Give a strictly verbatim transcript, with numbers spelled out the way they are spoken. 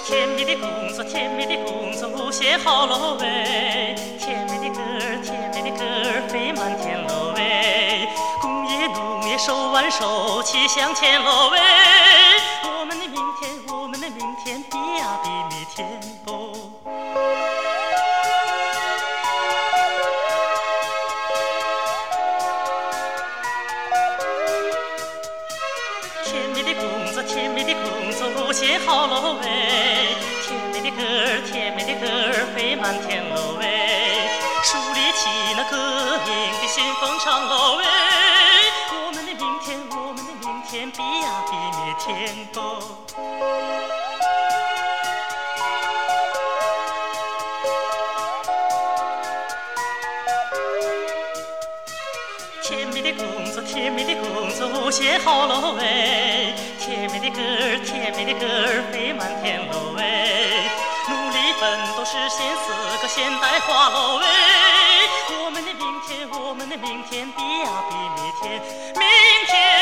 甜蜜的工作，甜蜜的工作无限好喽喂，甜蜜的歌儿，甜蜜的歌儿飞满天喽喂，工业农业手挽手齐向前喽喂，我们的明天，我们的明天比呀比蜜甜哦。甜蜜的工作，甜蜜的工作无限好喽喂，甜蜜的歌儿，甜蜜的歌儿飞满天喽喂，树立起那革命的新风潮喽喂，我们的明天，我们的明天比呀比蜜甜哦。甜蜜的工作，甜蜜的工作无限好喽喂，甜蜜的歌儿，甜蜜的歌儿飞满天喽喂，努力奋斗实现四个现代化喽喂，我们的明天，我们的明天比呀比蜜甜，明天。